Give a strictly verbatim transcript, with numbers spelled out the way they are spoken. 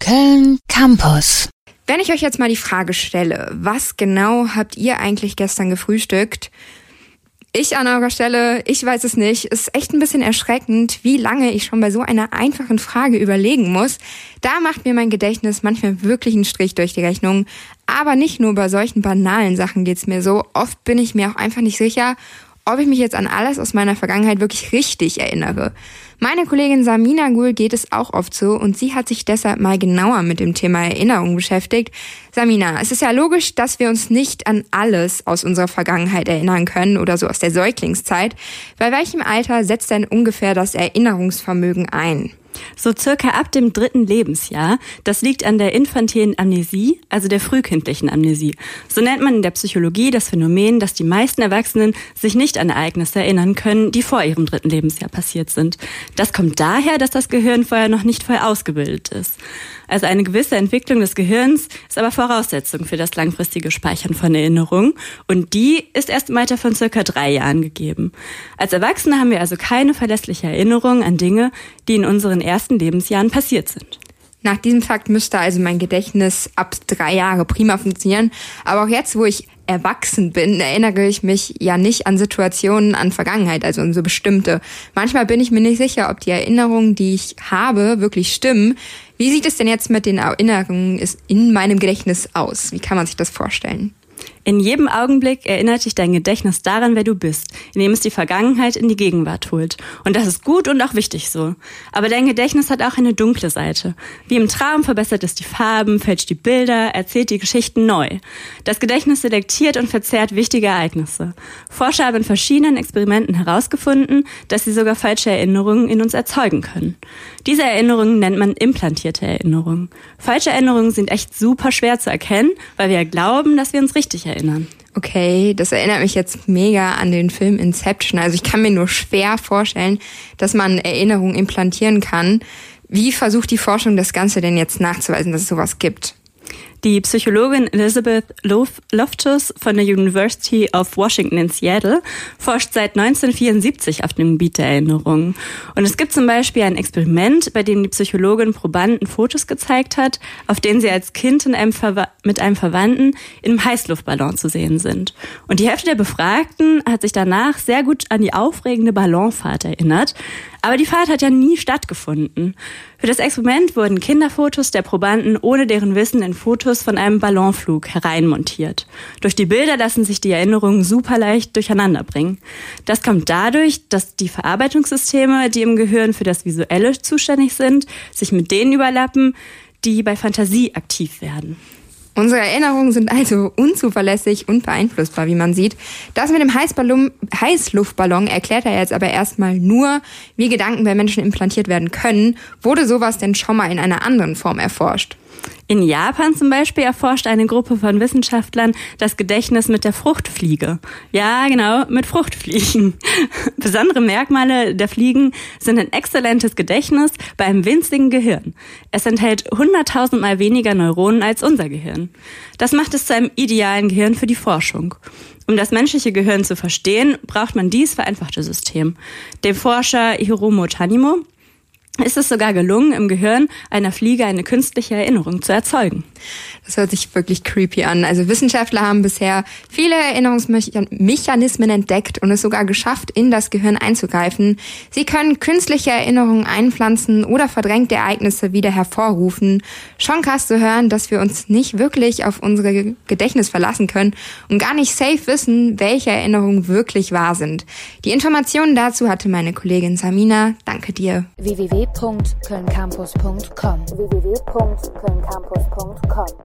Köln Campus. Wenn ich euch jetzt mal die Frage stelle, was genau habt ihr eigentlich gestern gefrühstückt? Ich an eurer Stelle, ich weiß es nicht. Es ist echt ein bisschen erschreckend, wie lange ich schon bei so einer einfachen Frage überlegen muss. Da macht mir mein Gedächtnis manchmal wirklich einen Strich durch die Rechnung. Aber nicht nur bei solchen banalen Sachen geht's mir so. Oft bin ich mir auch einfach nicht sicher, ob ich mich jetzt an alles aus meiner Vergangenheit wirklich richtig erinnere. Meine Kollegin Samina Gul geht es auch oft so und sie hat sich deshalb mal genauer mit dem Thema Erinnerung beschäftigt. Samina, es ist ja logisch, dass wir uns nicht an alles aus unserer Vergangenheit erinnern können oder so aus der Säuglingszeit. Bei welchem Alter setzt denn ungefähr das Erinnerungsvermögen ein? So circa ab dem dritten Lebensjahr. Das liegt an der infantilen Amnesie, also der frühkindlichen Amnesie. So nennt man in der Psychologie das Phänomen, dass die meisten Erwachsenen sich nicht an Ereignisse erinnern können, die vor ihrem dritten Lebensjahr passiert sind. Das kommt daher, dass das Gehirn vorher noch nicht voll ausgebildet ist. Also eine gewisse Entwicklung des Gehirns ist aber Voraussetzung für das langfristige Speichern von Erinnerungen. Und die ist erst im Alter von circa drei Jahren gegeben. Als Erwachsene haben wir also keine verlässliche Erinnerung an Dinge, die in unseren ersten Lebensjahren passiert sind. Nach diesem Fakt müsste also mein Gedächtnis ab drei Jahre prima funktionieren. Aber auch jetzt, wo ich erwachsen bin, erinnere ich mich ja nicht an Situationen, an Vergangenheit, also an so bestimmte. Manchmal bin ich mir nicht sicher, ob die Erinnerungen, die ich habe, wirklich stimmen. Wie sieht es denn jetzt mit den Erinnerungen in meinem Gedächtnis aus? Wie kann man sich das vorstellen? In jedem Augenblick erinnert dich dein Gedächtnis daran, wer du bist, indem es die Vergangenheit in die Gegenwart holt. Und das ist gut und auch wichtig so. Aber dein Gedächtnis hat auch eine dunkle Seite. Wie im Traum verbessert es die Farben, fälscht die Bilder, erzählt die Geschichten neu. Das Gedächtnis selektiert und verzerrt wichtige Ereignisse. Forscher haben in verschiedenen Experimenten herausgefunden, dass sie sogar falsche Erinnerungen in uns erzeugen können. Diese Erinnerungen nennt man implantierte Erinnerungen. Falsche Erinnerungen sind echt super schwer zu erkennen, weil wir glauben, dass wir uns richtig erinnern. Okay, das erinnert mich jetzt mega an den Film Inception. Also ich kann mir nur schwer vorstellen, dass man Erinnerungen implantieren kann. Wie versucht die Forschung das Ganze denn jetzt nachzuweisen, dass es sowas gibt? Die Psychologin Elizabeth Loftus von der University of Washington in Seattle forscht seit neunzehnhundertvierundsiebzig auf dem Gebiet der Erinnerungen. Und es gibt zum Beispiel ein Experiment, bei dem die Psychologin Probanden Fotos gezeigt hat, auf denen sie als Kind in einem Verwa- mit einem Verwandten in einem Heißluftballon zu sehen sind. Und die Hälfte der Befragten hat sich danach sehr gut an die aufregende Ballonfahrt erinnert. Aber die Fahrt hat ja nie stattgefunden. Für das Experiment wurden Kinderfotos der Probanden ohne deren Wissen in Fotos von einem Ballonflug hereinmontiert. Durch die Bilder lassen sich die Erinnerungen super leicht durcheinander bringen. Das kommt dadurch, dass die Verarbeitungssysteme, die im Gehirn für das Visuelle zuständig sind, sich mit denen überlappen, die bei Fantasie aktiv werden. Unsere Erinnerungen sind also unzuverlässig und beeinflussbar, wie man sieht. Das mit dem Heißballon, Heißluftballon erklärt er jetzt aber erstmal nur, wie Gedanken bei Menschen implantiert werden können. Wurde sowas denn schon mal in einer anderen Form erforscht? In Japan zum Beispiel erforscht eine Gruppe von Wissenschaftlern das Gedächtnis mit der Fruchtfliege. Ja, genau, mit Fruchtfliegen. Besondere Merkmale der Fliegen sind ein exzellentes Gedächtnis bei einem winzigen Gehirn. Es enthält hunderttausendmal weniger Neuronen als unser Gehirn. Das macht es zu einem idealen Gehirn für die Forschung. Um das menschliche Gehirn zu verstehen, braucht man dieses vereinfachte System. Dem Forscher Hiromu Tanimo ist es sogar gelungen, im Gehirn einer Fliege eine künstliche Erinnerung zu erzeugen. Das hört sich wirklich creepy an. Also Wissenschaftler haben bisher viele Erinnerungsmechanismen entdeckt und es sogar geschafft, in das Gehirn einzugreifen. Sie können künstliche Erinnerungen einpflanzen oder verdrängte Ereignisse wieder hervorrufen. Schon krass zu hören, dass wir uns nicht wirklich auf unsere Gedächtnis verlassen können und gar nicht safe wissen, welche Erinnerungen wirklich wahr sind. Die Informationen dazu hatte meine Kollegin Samina. Danke dir. w w w punkt köln campus punkt com w w w punkt köln campus punkt com